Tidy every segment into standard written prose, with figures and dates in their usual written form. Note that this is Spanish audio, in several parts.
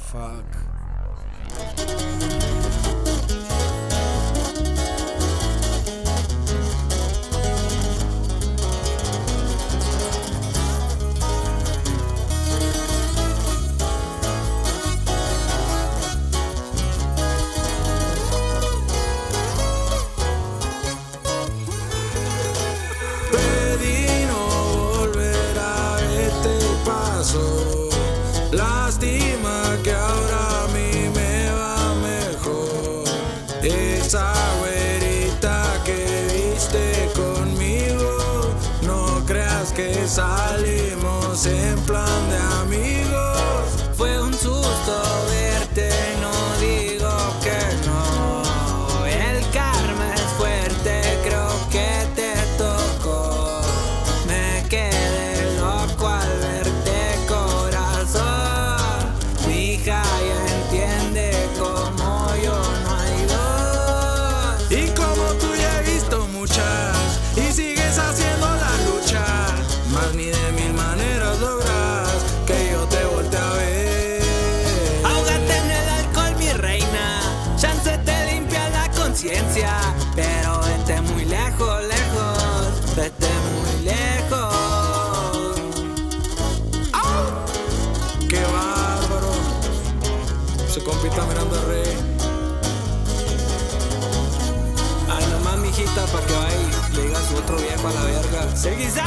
Fuck. Pedí no volver a verte y paso. Lástima que ahora a mí me va mejor. Esa güerita que viste conmigo, no creas que salimos en plan de amigos. Fue un susto verte, no digo que no. El karma es fuerte, creo que te tocó. Me quedé loco al verte, corazón. Mi hija ya entiende como yo no hay dos. Y como tú ya he visto muchas y sigues haciendo la lucha, más ni de mil maneras logras que yo te voltee a ver. Ahógate en el alcohol, mi reina, chance te limpia la conciencia, pero vete muy lejos, lejos, vete muy lejos. ¡Au! ¡Qué bárbaro! Se compita mirando al rey. Ay, nomás, mijita, pa' que vaya y le diga a su otro viejo a la verga. ¡Seguisa!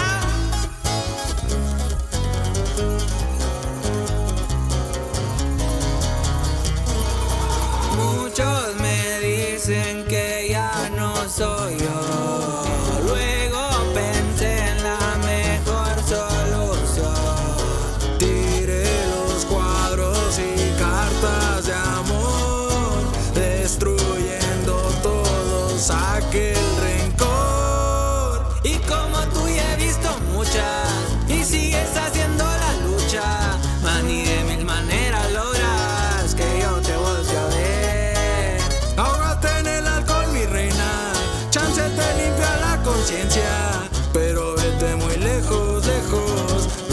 Muchos me dicen que ya no soy yo. Luego pensé en la mejor solución. Tiré los cuadros y cartas de amor, destruyendo todos aquel rencor. Y como tú ya he visto muchas y sigues haciendo la lucha, más ni de mil maneras logras que yo te voltee a ver. Ahógate en el alcohol, mi reina, chance te limpia la conciencia, pero vete muy lejos, lejos,